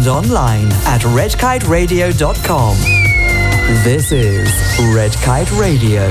and online at redkiteradio.com. This is Red Kite Radio.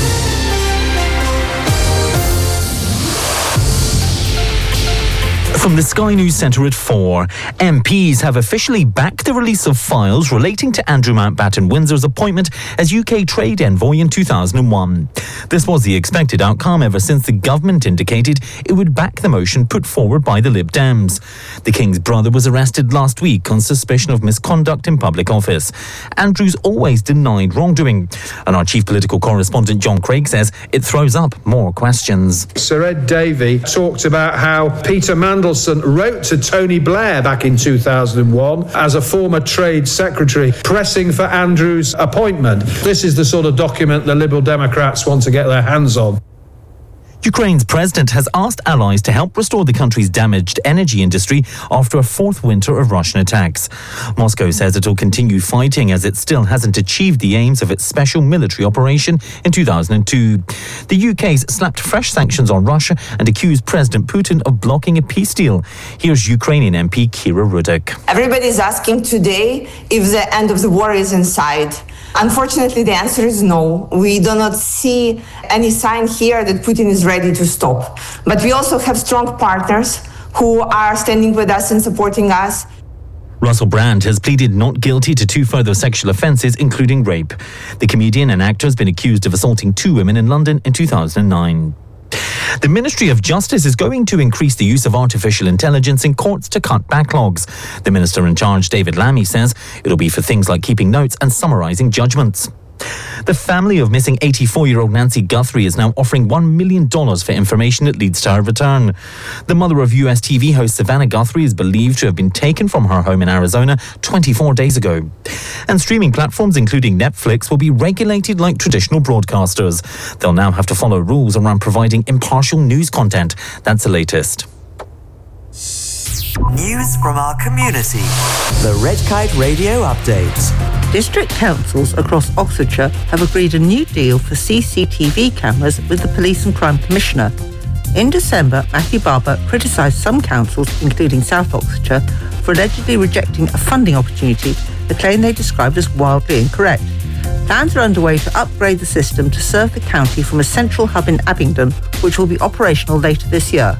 From the Sky News Centre at 4, MPs have officially backed the release of files relating to Andrew Mountbatten-Windsor's appointment as UK Trade Envoy in 2001. This was the expected outcome ever since the government indicated it would back the motion put forward by the Lib Dems. The King's brother was arrested last week on suspicion of misconduct in public office. Andrew's always denied wrongdoing, and our chief political correspondent John Craig says it throws up more questions. Sir Ed Davey talked about how Peter Mandelson wrote to Tony Blair back in 2001 as a former Trade Secretary pressing for Andrew's appointment. This is the sort of document the Liberal Democrats want to get their hands on. Ukraine's president has asked allies to help restore the country's damaged energy industry after a fourth winter of Russian attacks. Moscow says it will continue fighting as it still hasn't achieved the aims of its special military operation in 2002. The UK's slapped fresh sanctions on Russia and accused President Putin of blocking a peace deal. Here's Ukrainian MP Kira Rudik. Everybody's asking today if the end of the war is in sight. Unfortunately, the answer is no. We do not see any sign here that Putin is ready to stop. But we also have strong partners who are standing with us and supporting us. Russell Brand has pleaded not guilty to 2 further sexual offences, including rape. The comedian and actor has been accused of assaulting 2 women in London in 2009. The Ministry of Justice is going to increase the use of artificial intelligence in courts to cut backlogs. The Minister in charge, David Lammy, says it'll be for things like keeping notes and summarising judgments. The family of missing 84-year-old Nancy Guthrie is now offering $1 million for information that leads to her return. The mother of US TV host Savannah Guthrie is believed to have been taken from her home in Arizona 24 days ago. And streaming platforms, including Netflix, will be regulated like traditional broadcasters. They'll now have to follow rules around providing impartial news content. That's the latest. News from our community. The Red Kite Radio Update. District councils across Oxfordshire have agreed a new deal for CCTV cameras with the Police and Crime Commissioner. In December, Matthew Barber criticised some councils, including South Oxfordshire, for allegedly rejecting a funding opportunity, a claim they described as wildly incorrect. Plans are underway to upgrade the system to serve the county from a central hub in Abingdon, which will be operational later this year.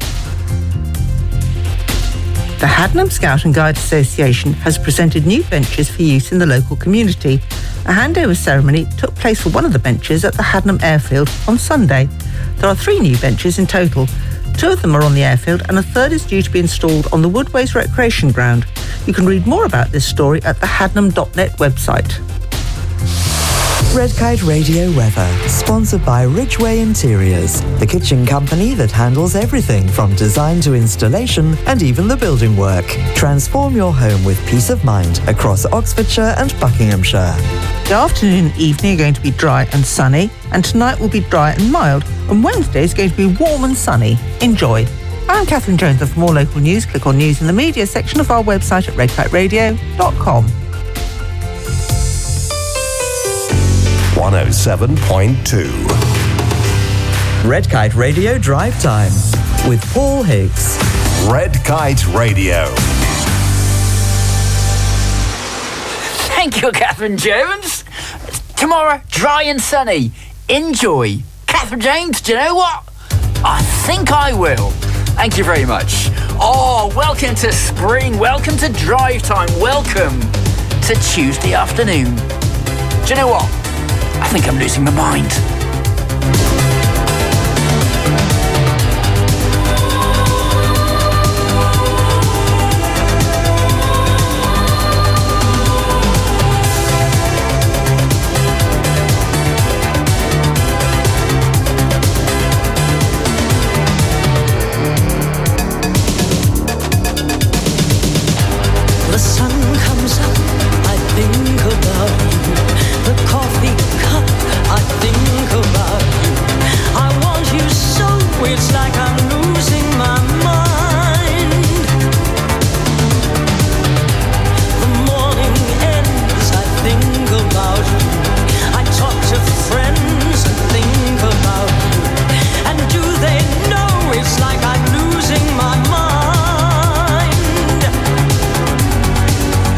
The Haddenham Scout and Guide Association has presented new benches for use in the local community. A handover ceremony took place for one of the benches at the Haddenham Airfield on Sunday. There are 3 new benches in total. 2 of them are on the airfield and a third is due to be installed on the Woodways Recreation Ground. You can read more about this story at the haddenham.net website. Red Kite Radio weather, sponsored by Ridgeway Interiors, the kitchen company that handles everything from design to installation and even the building work. Transform your home with peace of mind across Oxfordshire and Buckinghamshire. The afternoon and evening are going to be dry and sunny, and tonight will be dry and mild, and Wednesday is going to be warm and sunny. Enjoy. I'm Catherine Jones, and for more local news, click on News in the Media section of our website at redkiteradio.com. 107.2 Red Kite Radio Drive Time with Paul Higgs. Red Kite Radio. Thank you, Catherine Jones. Tomorrow, dry and sunny. Enjoy. Catherine Jones, do you know what? I think I will. Thank you very much. Oh, welcome to spring. Welcome to drive time. Welcome to Tuesday afternoon. Do you know what? I think I'm losing my mind. The sun comes up, I think about you. The coffee cup, I think about you. I want you so, it's like I'm losing my mind. The morning ends, I think about you. I talk to friends and think about you. And do they know it's like I'm losing my mind?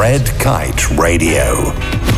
Red Kite Radio.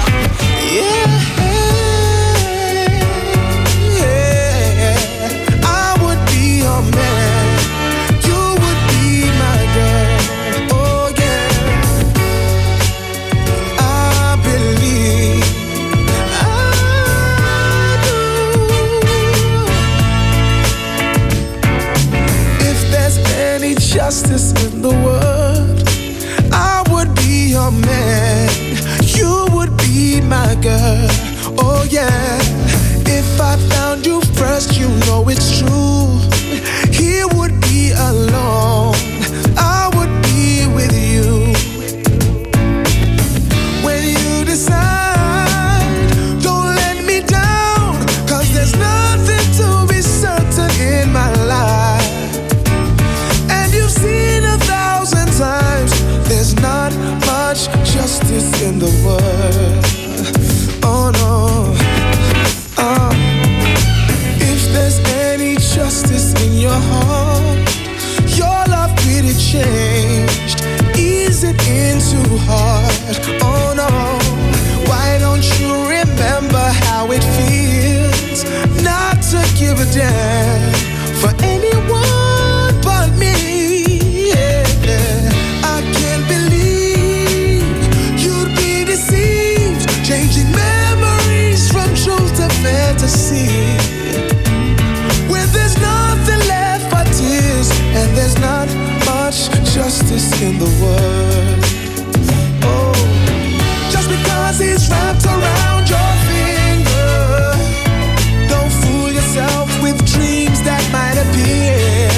Justice in the world, I would be your man, you would be my girl, oh yeah. If I found you first, you know it's true, he would be alone, I would be with you. When you decide, don't let me down, 'cause there's nothing to be certain in my life. Seen 1,000 times, there's not much justice in the world. Oh no. If there's any justice in your heart, your love really changed. Ease it into heart. Oh no. Why don't you remember how it feels not to give a damn for anyone but me? Changing memories from truth to fantasy, where there's nothing left but tears, and there's not much justice in the world. Oh, just because he's wrapped around your finger, don't fool yourself with dreams that might appear.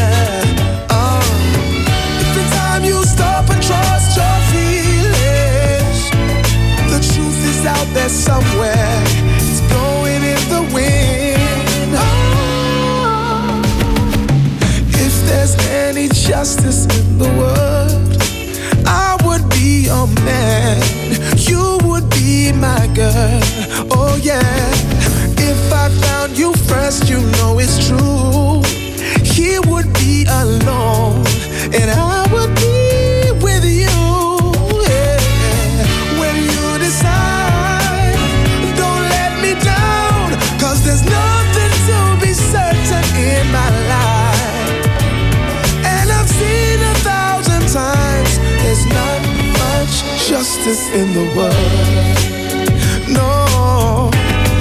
Every time you stop and trust your feelings, the truth is out there somewhere, it's blowing in the wind. Oh, if there's any justice in the world, I would be your man, you would be my girl, oh yeah. If I found you first, you know it's true, he would be alone, and I would be with you. There's nothing to be certain in my life, and I've seen 1,000 times, there's not much justice in the world. No.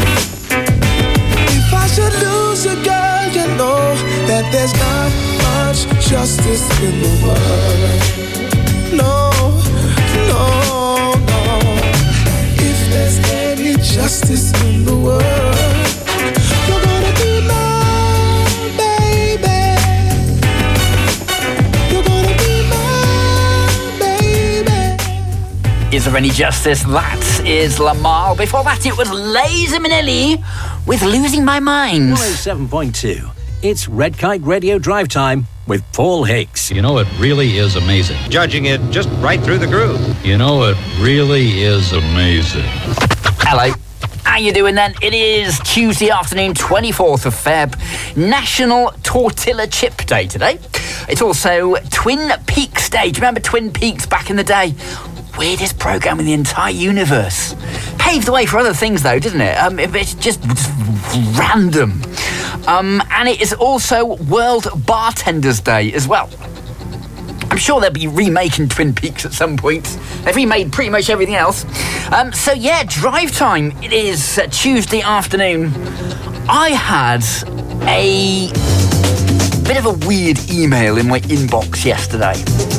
If I should lose a girl, you know that there's not much justice in the world. No, no, no. If there's any justice in the world, you're gonna be my baby. You're gonna be my baby. Is there any justice? That is Lamar. Before that, it was Liza Minnelli with Losing My Mind. 107.2. It's Red Kite Radio Drive Time with Paul Hicks. You know, it really is amazing. Judging it just right through the groove. You know, it really is amazing. Hello. How you doing then? It is Tuesday afternoon, 24th of Feb, National Tortilla Chip Day today. It's also Twin Peaks Day. Do you remember Twin Peaks back in the day? Weirdest programme in the entire universe. Paved the way for other things though, didn't it? It's just random. And it is also World Bartenders Day as well. I'm sure they'll be remaking Twin Peaks at some point. They've remade pretty much everything else. So yeah, drive time. It is Tuesday afternoon. I had a bit of a weird email in my inbox yesterday.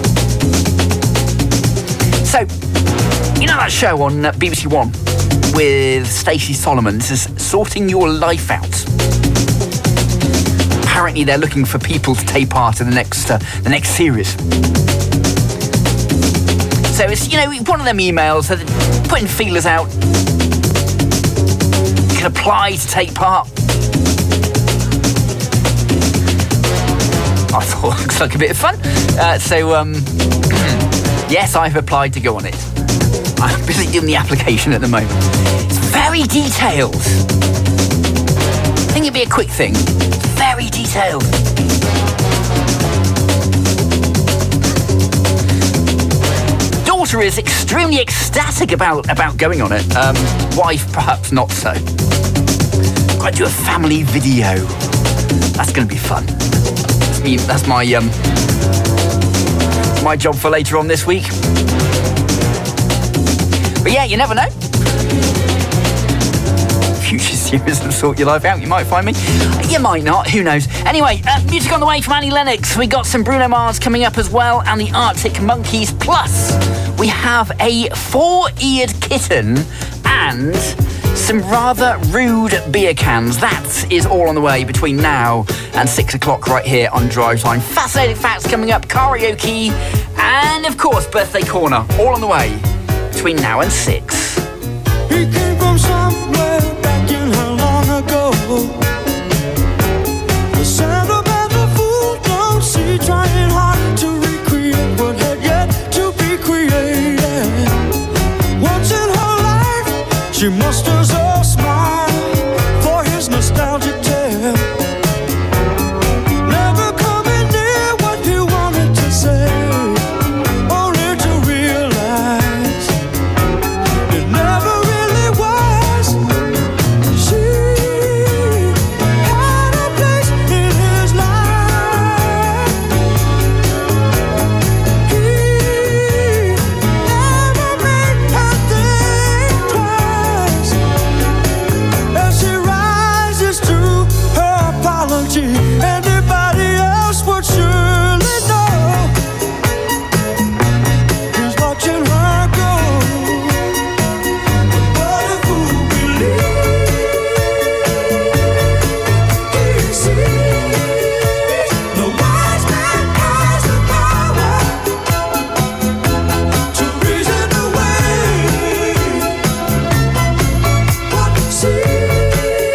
So, you know that show on BBC One with Stacey Solomon? This is Sorting Your Life Out. Apparently they're looking for people to take part in the next series. So it's, you know, one of them emails that are putting feelers out. You can apply to take part. I thought it looks like a bit of fun. Yes, I've applied to go on it. I'm busy doing the application at the moment. It's very detailed. I think it'd be a quick thing. Very detailed. daughter is extremely ecstatic about going on it. Wife, perhaps not so. Got to do a family video. That's going to be fun. That's my job for later on this week. But yeah, you never know. Future series and sort your life out. You might find me. You might not. Who knows? Anyway, music on the way from Annie Lennox. We got some Bruno Mars coming up as well, and the Arctic Monkeys. Plus, we have a 4-eared kitten and some rather rude beer cans. That is all on the way between now and 6 o'clock right here on Drive Time. Fascinating facts coming up, karaoke, and of course, Birthday Corner. All on the way between now and 6. He came from somewhere back in how long ago. The sentimental fool don't see, trying hard to recreate what had yet to be created. Once in her life, she musters a smile for his nostalgic tale. Never coming near what he wanted to say, only to realize it never really was. She had a place in his life. He never made her think twice. As she rises to her apology, anybody else would surely know. He's watching her go. What a fool he sees. The wise man has the power to reason away what seems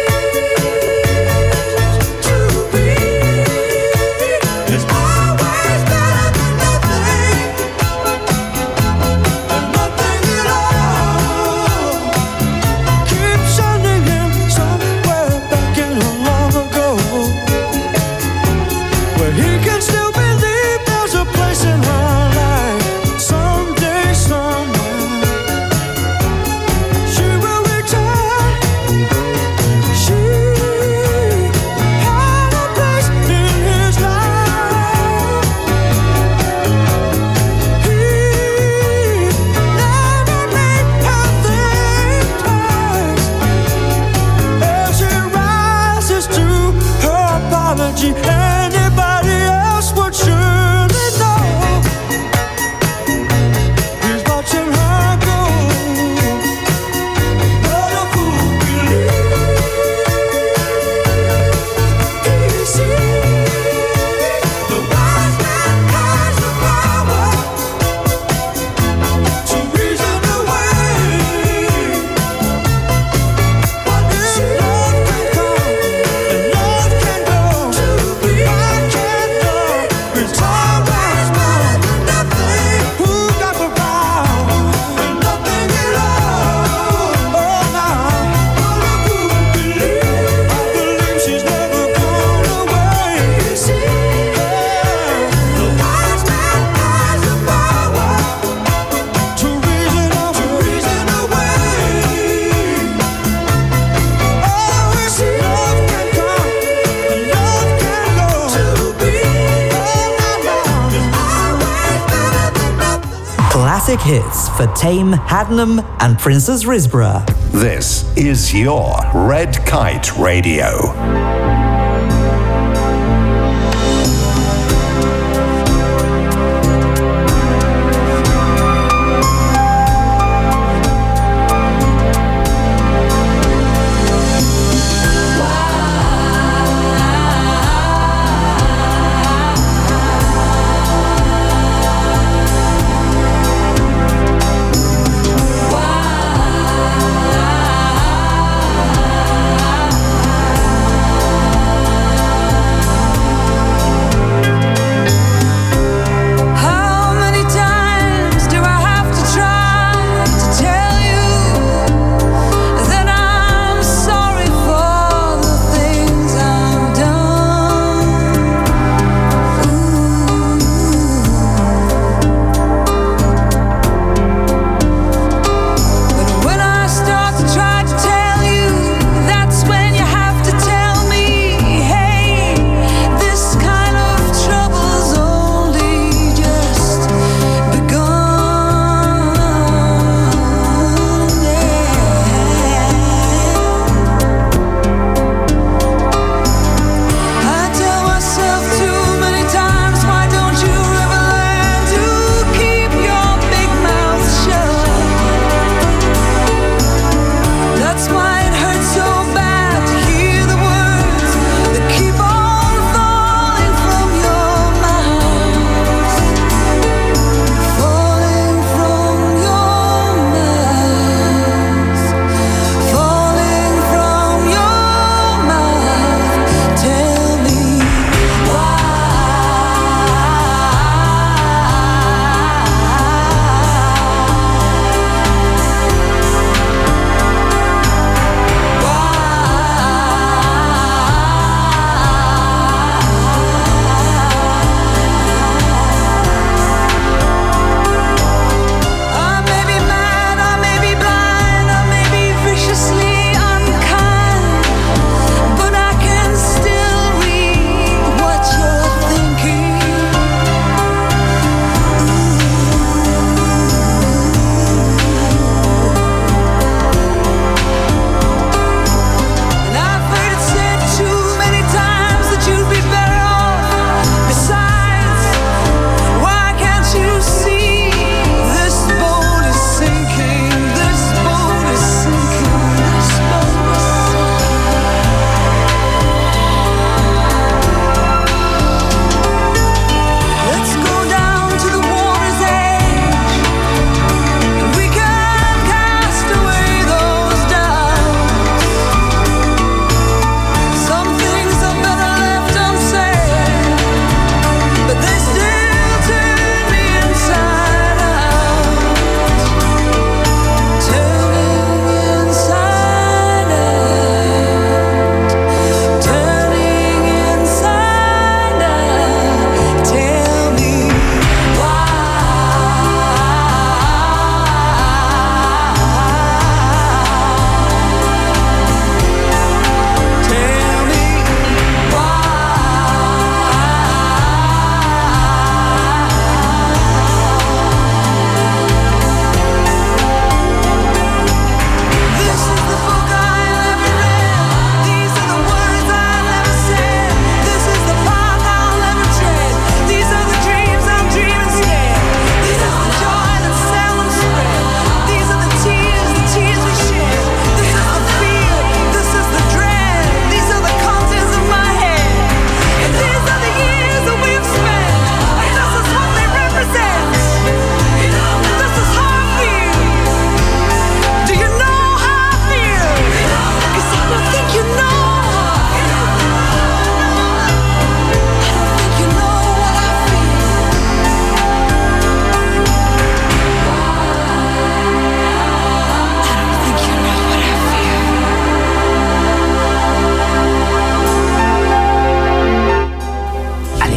to be. It's always better than nothing, and nothing at all. Keep sending him somewhere back in a long ago, where he can still believe there's a place in her life. Someday, somewhere, she will return. She had a place in his life. He never made her think twice. As she rises to her apology, anybody else would surely know. He's watching her go. What a fool he sees. The wise man has the power to reason away what seems. Love can come and love can go. To be I can't know. It's always better than nothing. Who got the power and nothing at all? Oh, now what a fool believes. I believe she's never gone away. You see, the wise man has the power to reason away. Oh, it's love can come and love can go. To be Classic hits for Tame, Hadnam and Princess Risborough. This is your Red Kite Radio. Why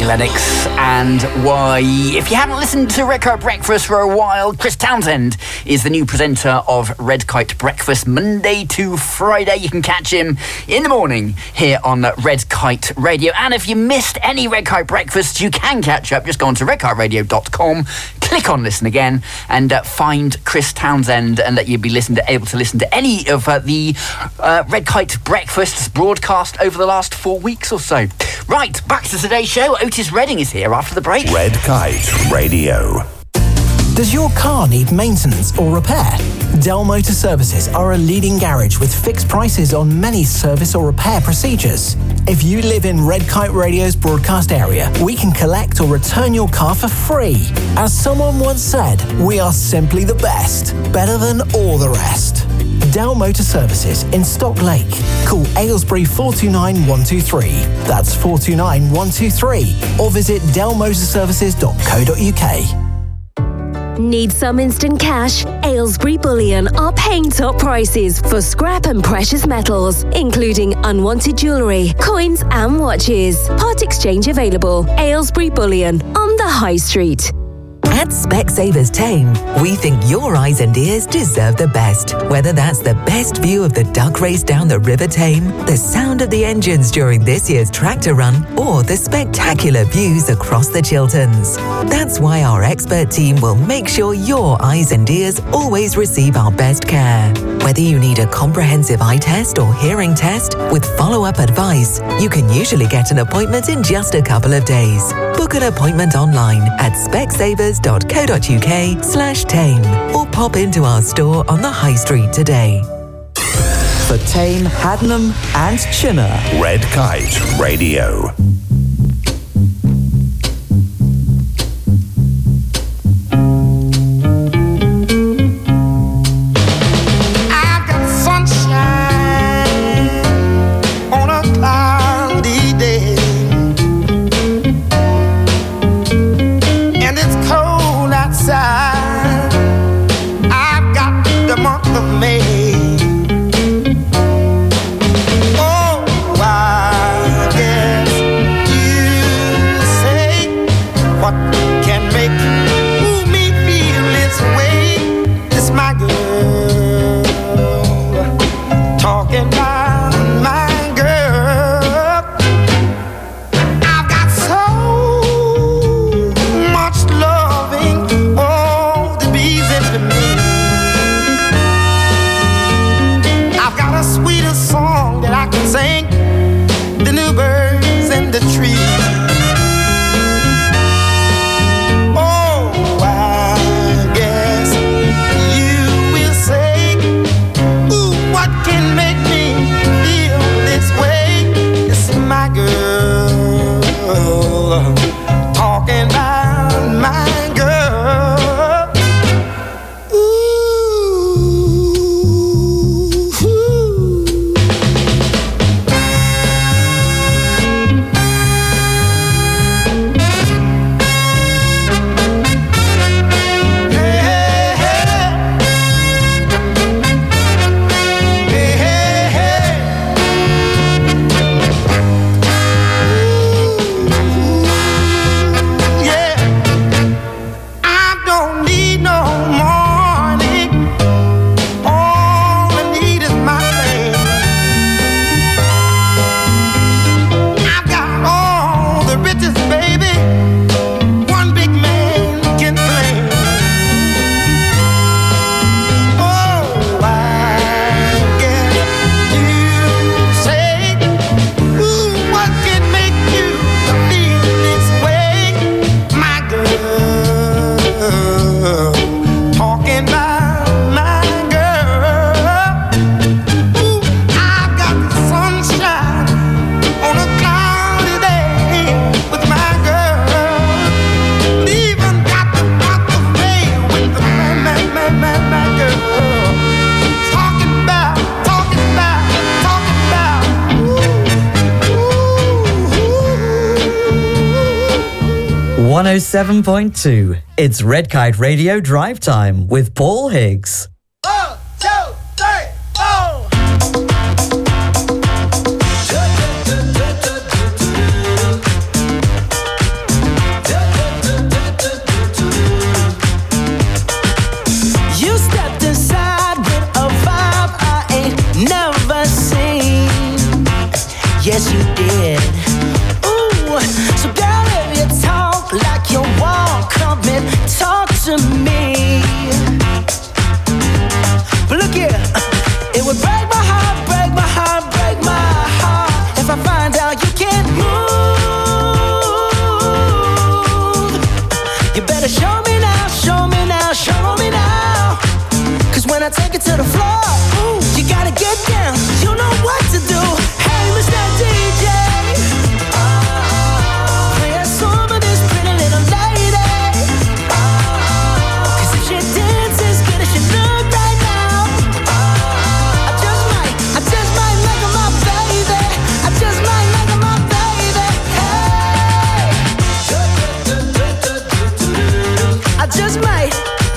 Lennox and why, if you haven't listened to Red Kite Breakfast for a while, Chris Townsend is the new presenter of Red Kite Breakfast Monday to Friday. You can catch him in the morning here on Red Kite Radio. And if you missed any Red Kite Breakfast, you can catch up. Just go on to redkiteradio.com, click on Listen Again, and find Chris Townsend, and that you'll be able to listen to any of the Red Kite Breakfast's broadcast over the last 4 weeks or so. Right, back to today's show. Otis Redding is here after the break. Red Kite Radio. Does your car need maintenance or repair? Dell Motor Services are a leading garage with fixed prices on many service or repair procedures. If you live in Red Kite Radio's broadcast area, we can collect or return your car for free. As someone once said, we are simply the best, better than all the rest. Dell Motor Services in Stock Lake. Call Aylesbury 429 123. That's 429 123. Or visit dellmotorservices.co.uk. Need some instant cash? Aylesbury Bullion are paying top prices for scrap and precious metals, including unwanted jewellery, coins and watches. Part exchange available. Aylesbury Bullion on the High Street. At Specsavers Tame, we think your eyes and ears deserve the best. Whether that's the best view of the duck race down the River Tame, the sound of the engines during this year's tractor run, or the spectacular views across the Chilterns. That's why our expert team will make sure your eyes and ears always receive our best care. Whether you need a comprehensive eye test or hearing test with follow-up advice, you can usually get an appointment in just a couple of days. Book an appointment online at specsavers.co.uk/tame or pop into our store on the High Street today. For Tame, Haddenham and Chinner. Red Kite Radio. .2. It's Red Kite Radio Drive Time with Paul Higgs. 1, 2, 3, 4. head. Ooh, so girl, if you talk like you walk, come and talk to me. But look here, it would break my heart, break my heart, break my heart if I find out you can't move. You better show me now, show me now, show me now. Cause when I take it to the floor, ooh, you gotta get down, you know what to do. Hey, Mr. DJ, play a song of this pretty little lady. Cause if she dances as good as she look right now, I just might make her my baby. I just might make her my baby. Hey, I just might.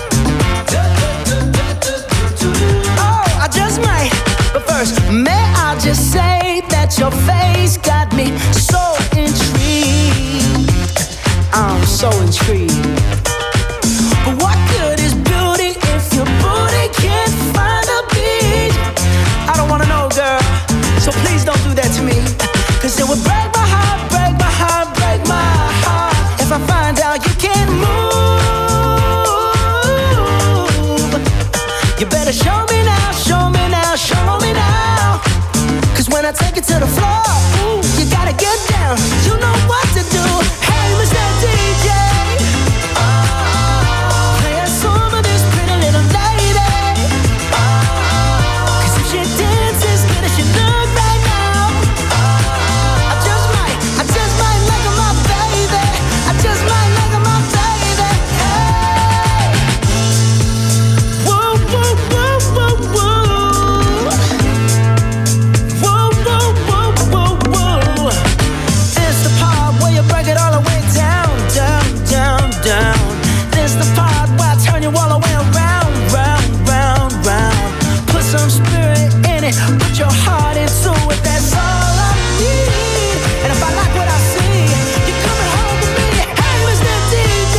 Oh, I just might. But first, may I just say that your face got me so intrigued. I'm so intrigued. But what good is beauty if your booty can't find a beat? I don't wanna know, girl, so please don't do that to me. Cause it would break my heart, break my heart, break my heart if I find out you can't move. You better show me now, show me now, show me now. Cause when I take it to the floor, ooh, you gotta get down, you know what to do. Hey, Mr. DJ, play a song of this pretty little lady. Cause if she dances as good as she look right now, I just might make her my baby. I just might make her my baby. Hey, whoa, whoa, whoa, whoa, whoa. Whoa, whoa, whoa, whoa, whoa. This the part where you break it all the way down, down, down, down. This the part where I turn you all the way around, round, round, round. Put some spirit in it, put your heart into it, that's all I need. And if I like what I see, you're coming home with me. Hey, Mr. DJ,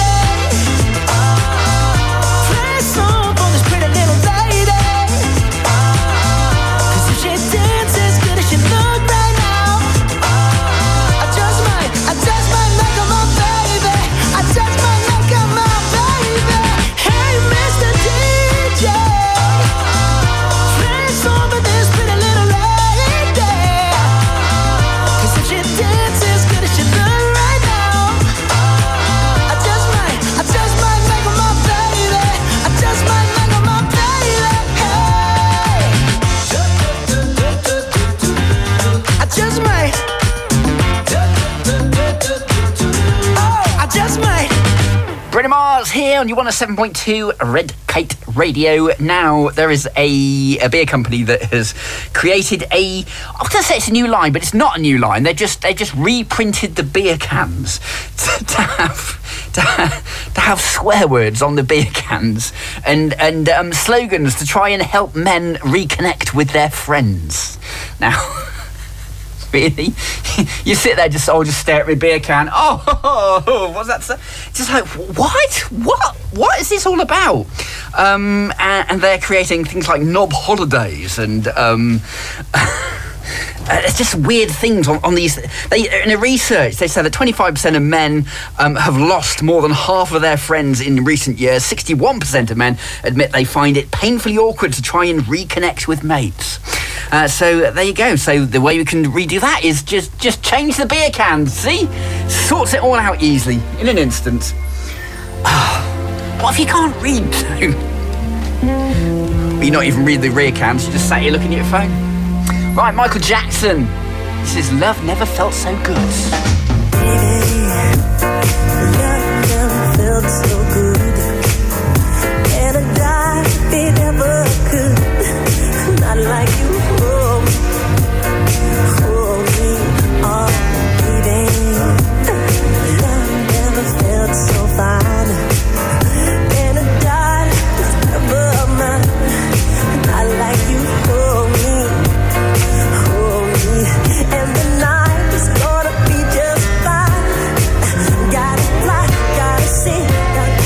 play a song for this pretty little lady. Cause if she dances as good as she look right now, I just might make her my baby. I just might make her my baby. Hey, Mr. DJ, play a song for this pretty little lady. Cause if she dances as good as she look right now, I just might make her my baby. I just might make her my baby. Hey, I just might. Oh, I just might. Brenda Mars here on your 107.2 Red Kite Radio. Now, there is a beer company that has created I'm going to say it's a new line, but it's not a new line. They just reprinted the beer cans to have swear words on the beer cans and slogans to try and help men reconnect with their friends. Now, really? You sit there just stare at my beer can. Oh, what's that? Just like, what is this all about? And they're creating things like knob holidays and it's just weird things on these. In a research, they say that 25% of men have lost more than half of their friends in recent years. 61% of men admit they find it painfully awkward to try and reconnect with mates. So there you go. So the way we can redo that is just change the beer cans. See? Sorts it all out easily in an instant. What if you can't read though? You're not even reading the rear cans, you're just sat here looking at your phone. Right, Michael Jackson. This is Love Never Felt So Good. Love never felt so good, and I died if it ever could. Not like you hold me, oh baby. Love never felt so fine, and I died if ever mine. Not like you hold me, and the night is gonna be just fine. Gotta fly, gotta see, gotta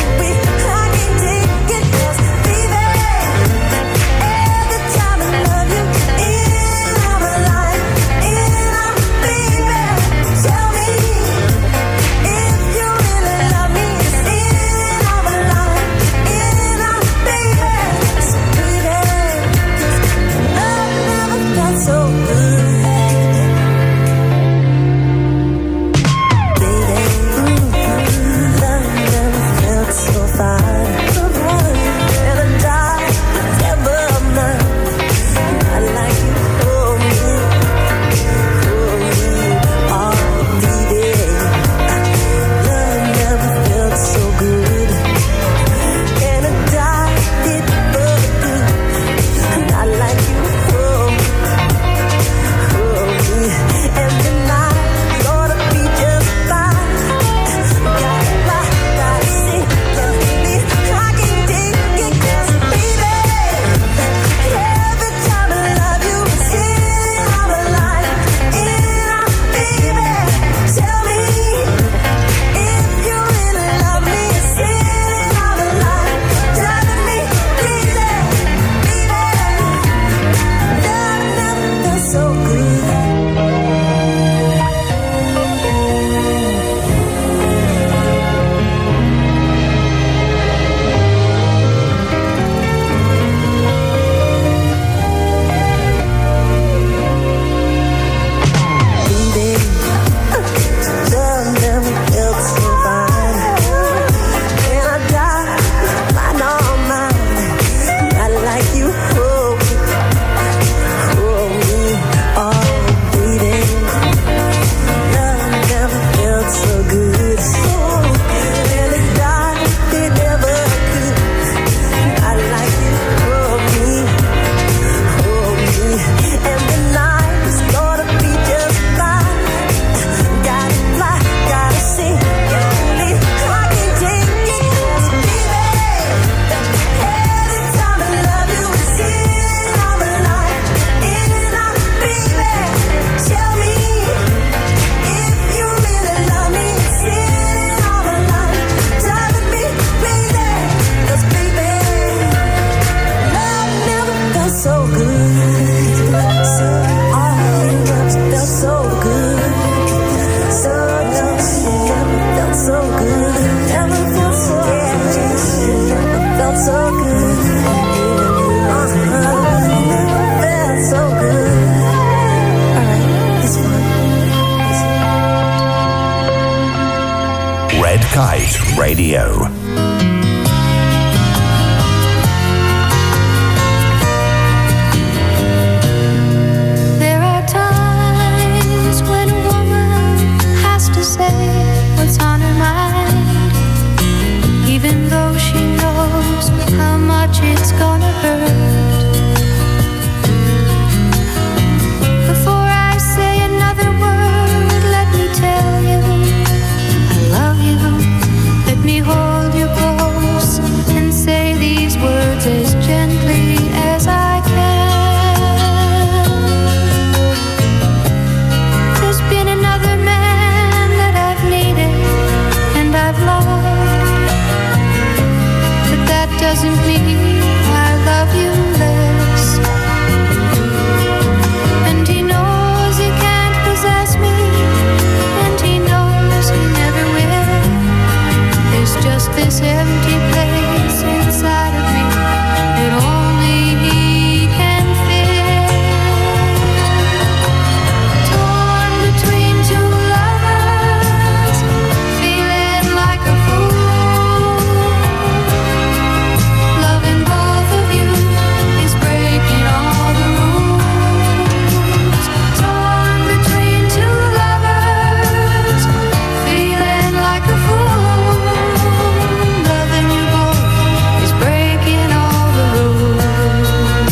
Radio. There are times when a woman has to say what's on her mind, even though she knows how much it's gonna hurt. Before I say another word, let me tell you I love you. Let me hold you close and say these words as gently as I can. There's been another man that I've needed and I've loved, but that doesn't mean I love you less. And he knows he can't possess me, and he knows he never will. There's just this empty place inside of me that only he can fill. Torn between two lovers, feeling like a fool. Loving both of you is breaking all the rules. Torn between two lovers, feeling like a fool. Loving you both is breaking all the rules.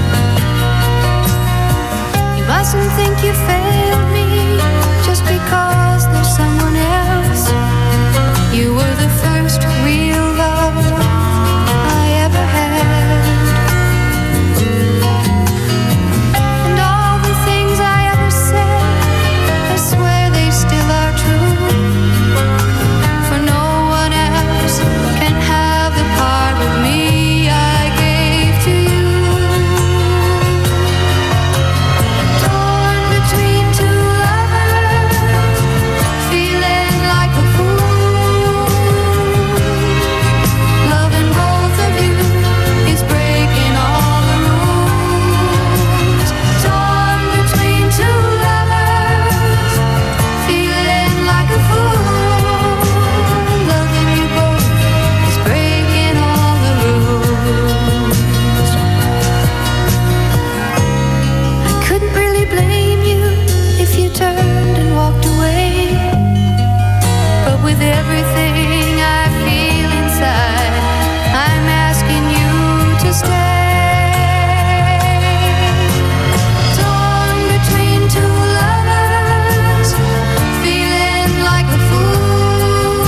You mustn't think you failed me just because there's someone else. You were the first real love I ever had. And all the things I ever said, I swear they still are true. For no one else can have the part of me I gave to you. Torn between two lovers, feeling like a fool. Loving both of you is breaking all the rules. Torn between two lovers, feeling like a fool. Loving you both is breaking all the rules. I couldn't really blame you if you turned and walked away, but with everything I feel inside, I'm asking you to stay. Torn between two lovers, feeling like a fool.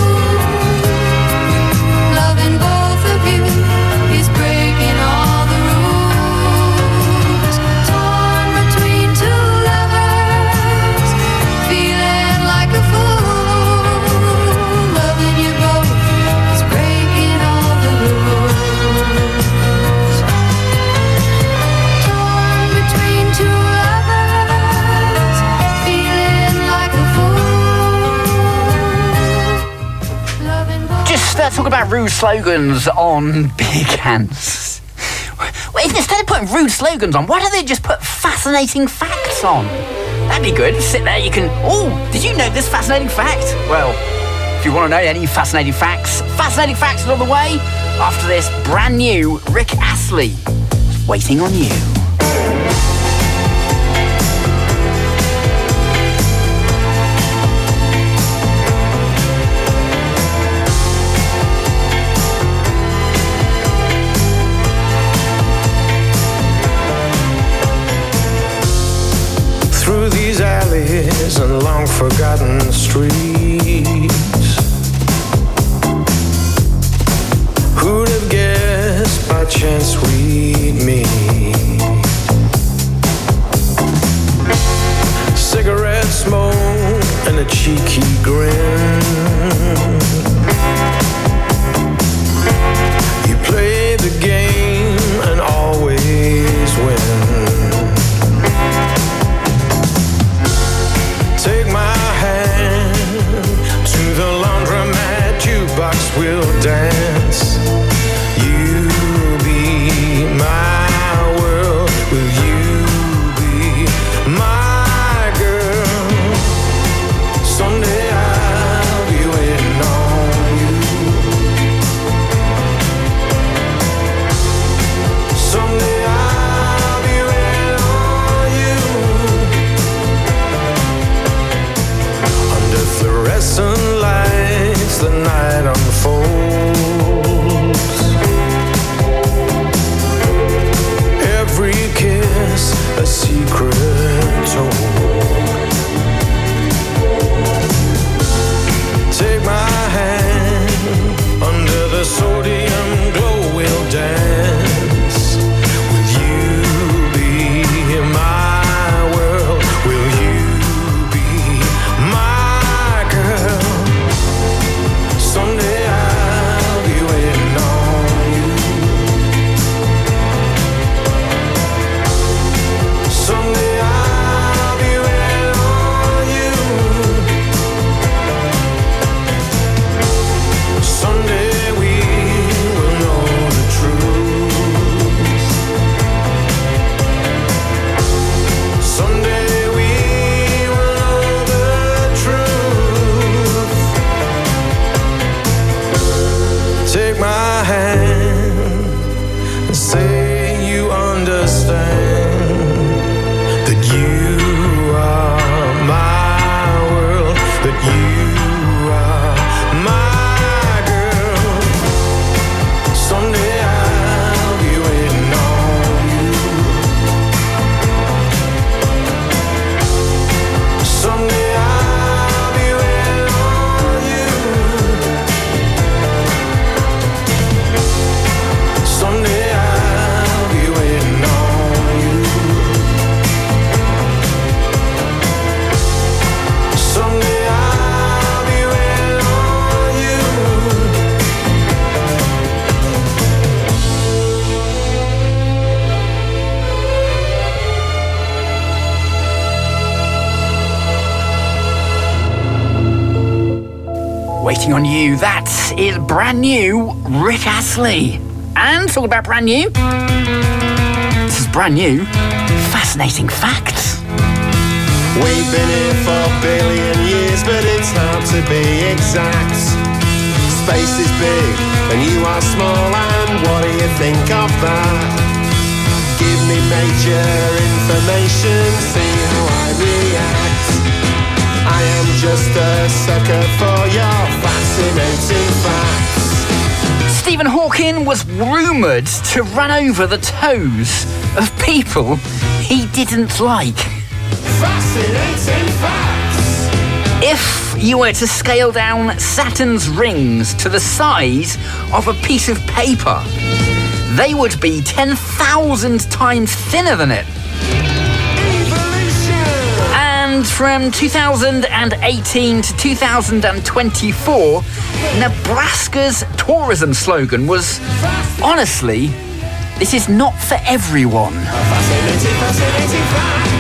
Loving both of you is breaking all the rules. Torn between two lovers, feeling like a fool. Loving you both is breaking all the rules. Torn between two lovers, feeling like a fool. Loving both. Just talk about rude slogans on Big Hands. Well, instead of putting rude slogans on, why don't they just put fascinating facts on? That'd be good. Sit there, you can... Oh, did you know this fascinating fact? Well, if you want to know any fascinating facts is on the way after this brand new Rick Astley, Waiting on You. Through these alleys and long forgotten streets, who'd have guessed by chance we'd meet? Cigarette smoke and a cheeky grin. You play the game and always win. Take my hand to the laundromat, jukebox will dance. You be my Waiting on You. That is brand new Rick Astley. And talking about brand new, this is brand new Fascinating Facts. We've been here for a billion years, but it's hard to be exact. Space is big and you are small, and what do you think of that? Give me major information, see how I react. I am just a sucker for your fascinating facts. Stephen Hawking was rumoured to run over the toes of people he didn't like. Fascinating facts. If you were to scale down Saturn's rings to the size of a piece of paper, they would be 10,000 times thinner than it. And from 2018 to 2024, Nebraska's tourism slogan was, honestly, this is not for everyone. Fascinating facts.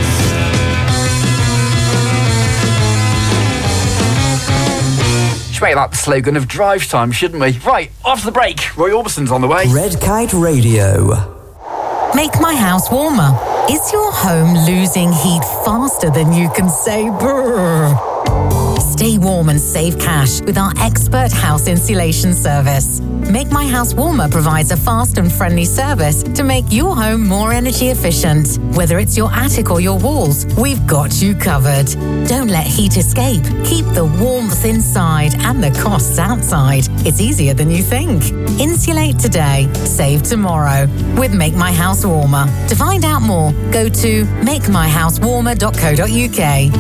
Should make that the slogan of drive time, shouldn't we? Right, after the break, Roy Orbison's on the way. Red Kite Radio. Make my house warmer. Is your home losing heat faster than you can say brrr? Stay warm and save cash with our expert house insulation service. Make My House Warmer provides a fast and friendly service to make your home more energy efficient. Whether it's your attic or your walls, we've got you covered. Don't let heat escape. Keep the warmth inside and the costs outside. It's easier than you think. Insulate today, save tomorrow with Make My House Warmer. To find out more, go to makemyhousewarmer.co.uk.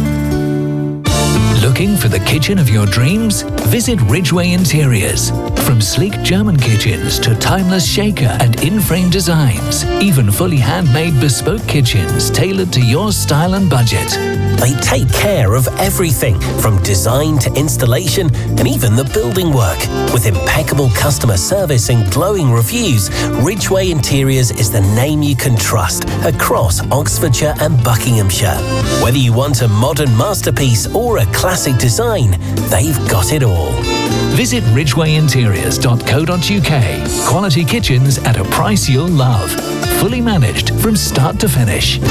Looking for the kitchen of your dreams? Visit Ridgeway Interiors. From sleek German kitchens to timeless shaker and in-frame designs, even fully handmade bespoke kitchens tailored to your style and budget. They take care of everything from design to installation and even the building work. With impeccable customer service and glowing reviews, Ridgeway Interiors is the name you can trust across Oxfordshire and Buckinghamshire. Whether you want a modern masterpiece or a classic design, they've got it all. Visit ridgewayinteriors.co.uk. Quality kitchens at a price you'll love. Fully managed from start to finish.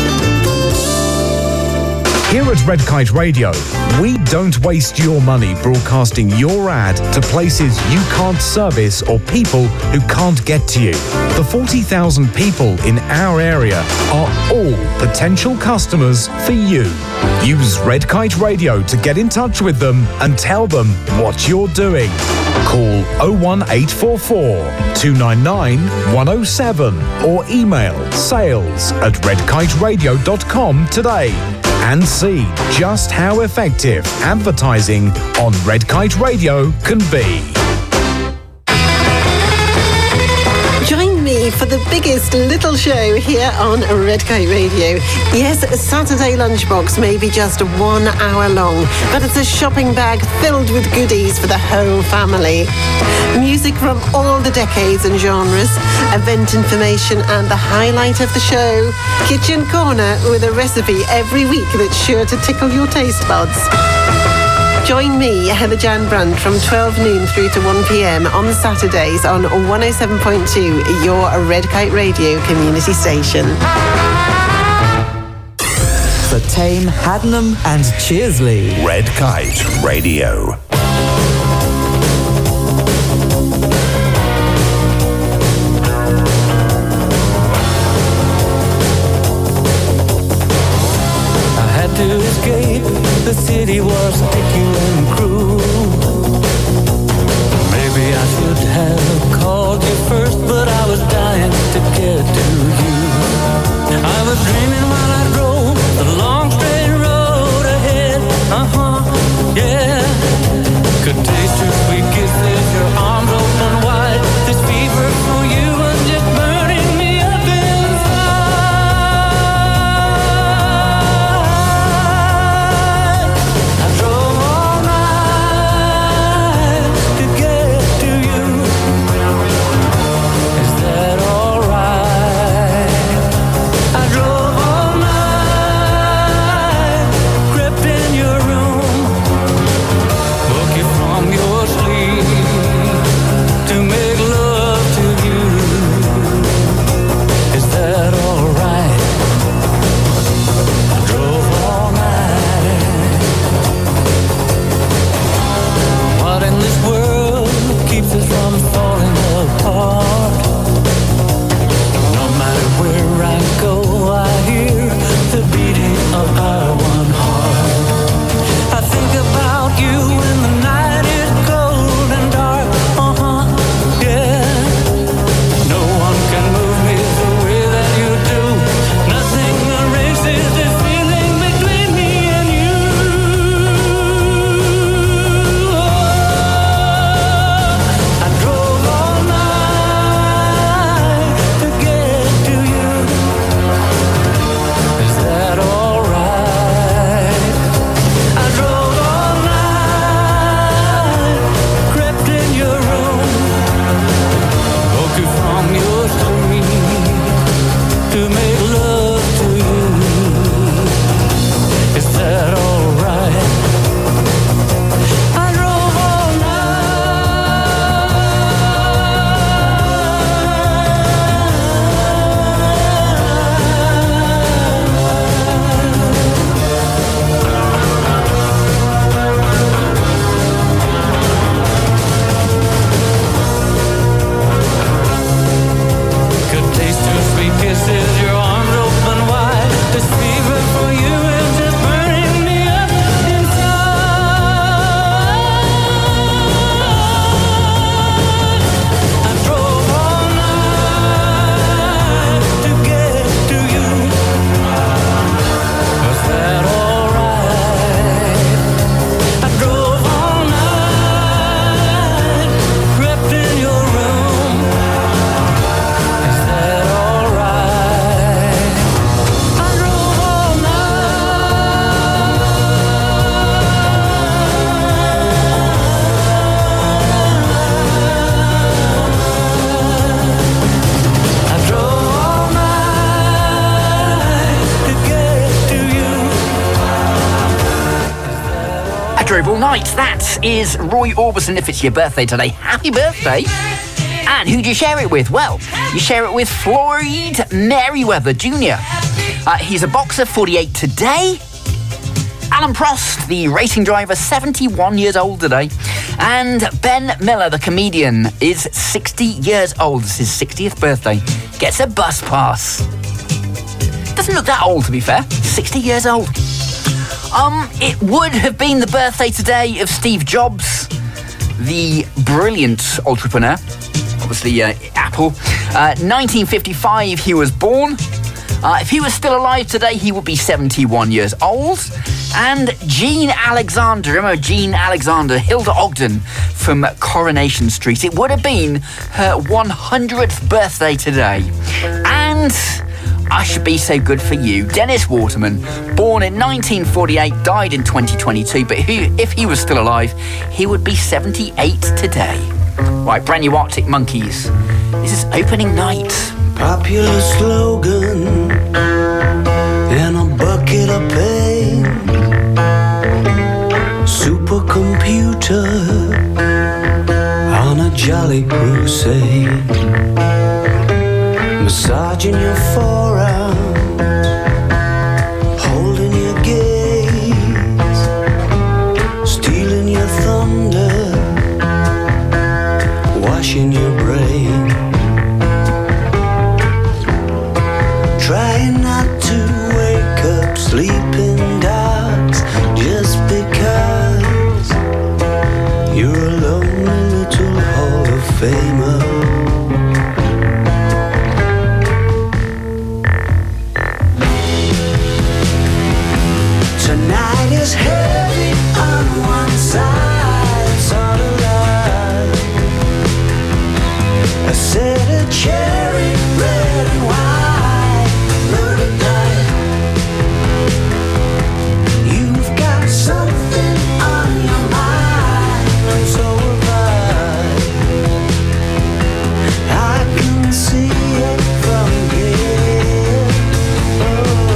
Here at Red Kite Radio, we don't waste your money broadcasting your ad to places you can't service or people who can't get to you. The 40,000 people in our area are all potential customers for you. Use Red Kite Radio to get in touch with them and tell them what you're doing. Call 01844 299 107 or email sales@redkiteradio.com today. And see just how effective advertising on Red Kite Radio can be. Join me for the biggest little show here on Red Kite Radio. Yes, Saturday Lunchbox may be just 1 hour long, but it's a shopping bag filled with goodies for the whole family. Music from all the decades and genres, event information and the highlight of the show, Kitchen Corner with a recipe every week that's sure to tickle your taste buds. Join me, Heather Jan Brandt, from 12 noon through to 1 p.m. on Saturdays on 107.2, your Red Kite Radio community station. For Tame, Haddenham and Cheersley. Red Kite Radio. To escape, the city was ticking and cruel. Maybe I should have called you first, but I was dying to get to you. I was dreaming while I drove the long straight road ahead. Yeah. Could taste your sweet kisses, your arms open wide. This fever for you was just burning me up inside. I drove all night. drove all night. That is Roy Orbison. If it's your birthday today, happy birthday. And who do you share it with? Well, you share it with Floyd Merriweather Jr. He's a boxer, 48 today. Alan Prost, the racing driver, 71 years old today. And Ben Miller, the comedian, is 60 years old. It's his 60th birthday. Gets a bus pass. Doesn't look that old, to be fair. 60 years old. It would have been the birthday today of Steve Jobs, the brilliant entrepreneur. Obviously, Apple. 1955, he was born. If he was still alive today, he would be 71 years old. And Jean Alexander, remember Jean Alexander, Hilda Ogden from Coronation Street. It would have been her 100th birthday today. And I should be so good for you. Dennis Waterman, born in 1948, died in 2022, but if he was still alive, he would be 78 today. Right, brand new Arctic Monkeys. This is Opening Night. Popular slogan in a bucket of pain. Supercomputer on a jolly crusade. Massaging your forearm, holding your gaze, stealing your thunder, washing your brain. Trying not to wake up sleeping dogs just because you're a lonely little Hall of Famer. Tonight is heavy on one side, sort of like a set of cherry red and white. Look at that. You've got something on your mind, and so have I can see it from here. Oh.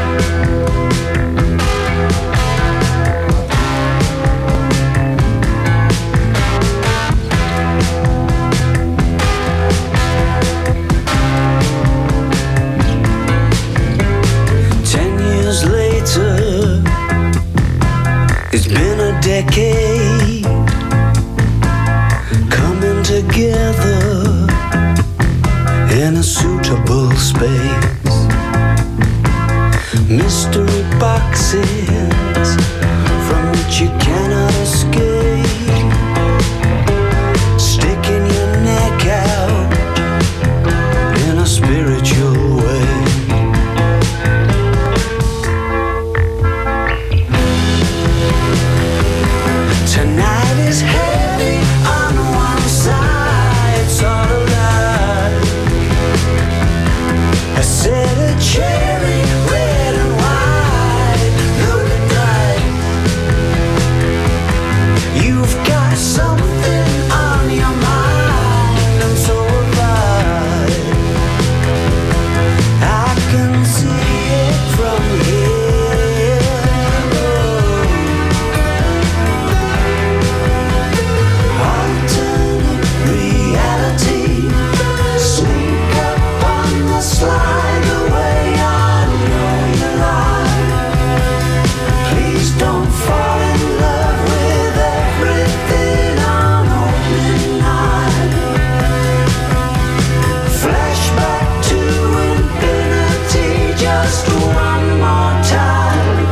10 years later, it's been a decade coming together in a suitable space. Mystery boxes from which you cannot escape. Sticking your neck out in a spiritual way. Tonight is heavy on one side, sort of like a set of cherry red and white. Look at that. You've got something on your mind, and so have I can see it from here. Reality, sneak up on the slide the way I know you lie. Please don't fall in love with everything on opening night. Flashback to infinity, just one more time.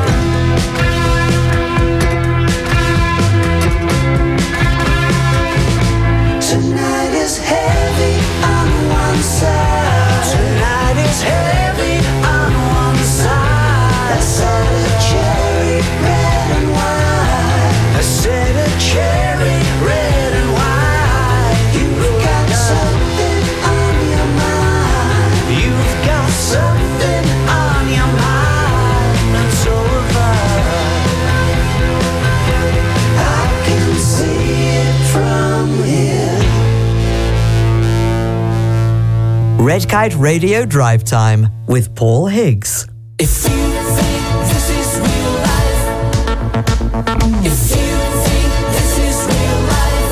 Tonight is heavy on one side. Tonight is heavy on one side. A set of cherry red and white. A set of cherry red and white. You've got something on your mind. You've got something on your mind, and so have I can see it from here. Red Kite Radio Drive Time with Paul Higgs. If you think this is real life, If you think this is real life,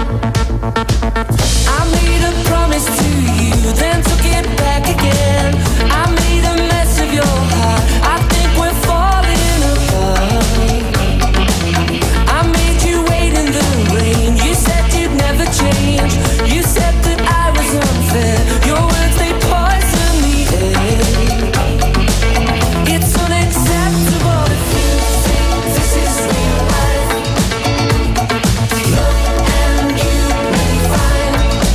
I made a promise to you, then took it back again. I made a mess of your heart. I think we're falling apart. I made you wait in the rain. You said you'd never change. You said that I was unfair. Your words, they poison the air. It's unacceptable if you think this is real life. Look and you may find.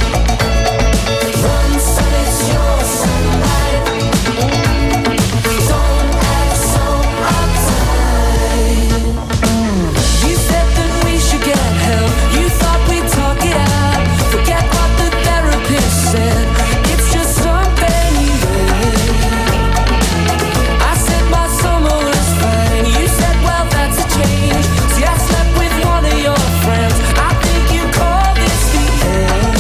Run, son, it's your sunlight. Don't act so uptight. You said that we should get help. You thought we'd talk it out. Forget what the therapist said. It's just something you read. I said my summer was fine. You said, well, that's a change. See, I slept with one of your friends. I think you call this the end.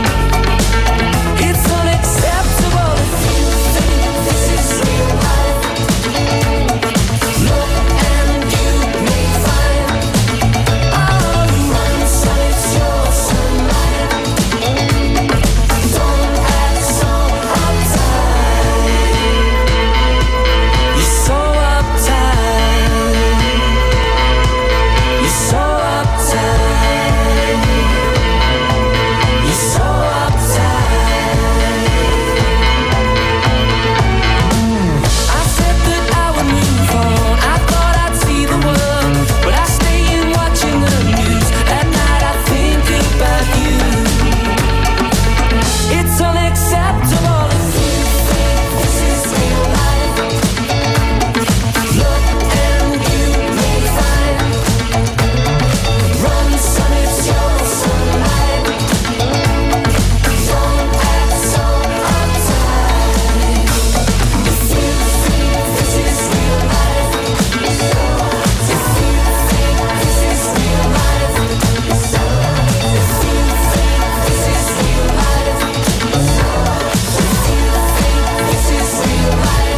It's unacceptable if you think this is real life. Look and you may find. Oh, run, son, it's your sunlight. Don't act so uptight. You're so uptight. You're so uptight. You're so uptight. I said that I would move on. I thought I'd see the world, but I stay in watching the news. At night I think about you. It's unacceptable if you think this is real life. Look and you may find. Run, son, it's your sunlight. Don't act so uptight. If you think this is real life. If you think this is real life. If you think this is real life. If you think this is real life.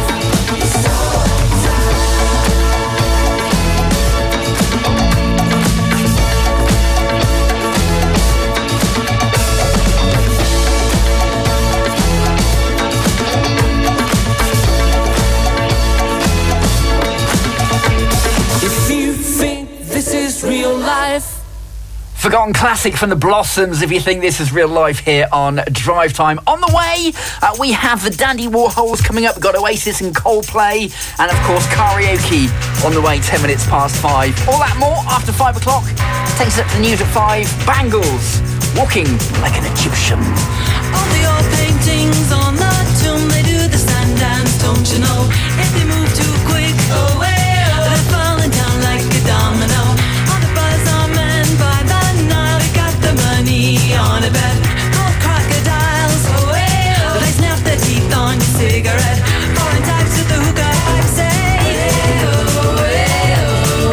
If you think this is real life. Forgotten classic from the Blossoms, if you think this is real life, here on Drive Time. On the way, we have the Dandy Warhols coming up. We've got Oasis and Coldplay, and of course karaoke on the way, 10 minutes past 5. All that more after 5 o'clock. Takes us up to the news at 5. Bangles, Walking Like an Egyptian. All the old paintings on the tomb, they do the stand dance, don't you know? If they move too quick, oh well, they're falling down like a domino. All the buzz are men by the Nile, we got the money on a bet. Gold crocodiles, oh well, they snap their teeth on your cigarette. Foreign types with the hookah pipe say, oh well,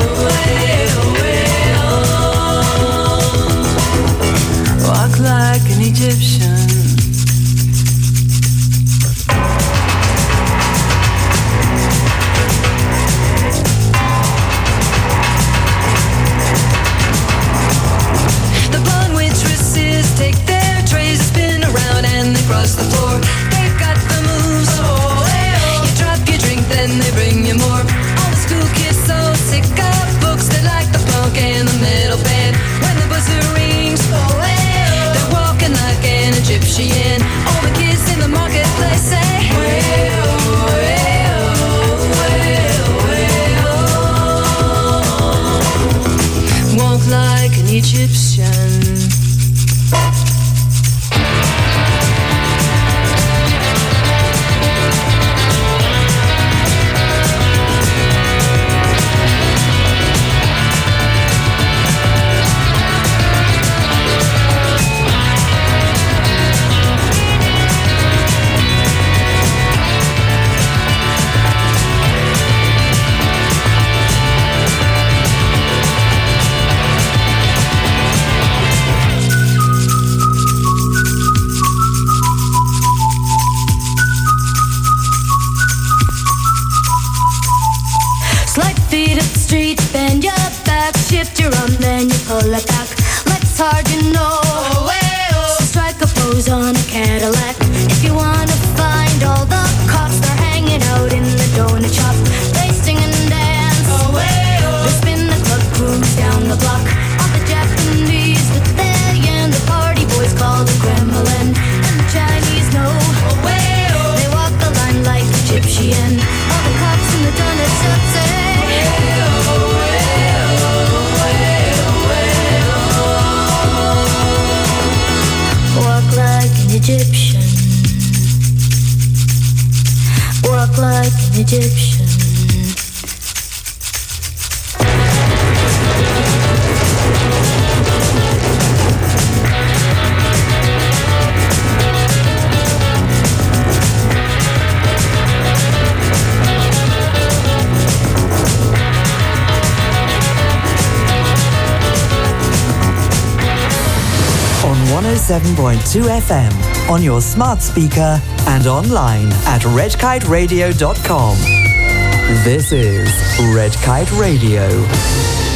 oh well. Walk like an Egyptian. The blonde waitresses take their trays, spin around and they cross the floor. They've got the moves, oh, you drop your drink, then they bring you more. All the school kids so sick of books, they like the punk and the metal band. When the buzzer rings, oh, they're walking like an Egyptian. All the kids in the marketplace say, well, walk like an Egyptian. shift your arm, then you pull it back. Legs hard, you know. So strike a pose on a Cadillac. If you wanna find all the cops, they're hanging out in the donut shop. They sing and dance. They spin the club, cruise down the block. All the Japanese battalion, the party boys call the Kremlin, and the Chinese know. They walk the line like Egyptian. All the cops in the donut shop say. Walk like an Egyptian. Walk like an Egyptian. On 107.2 FM, on your smart speaker and online at redkiteradio.com. This is Red Kite Radio.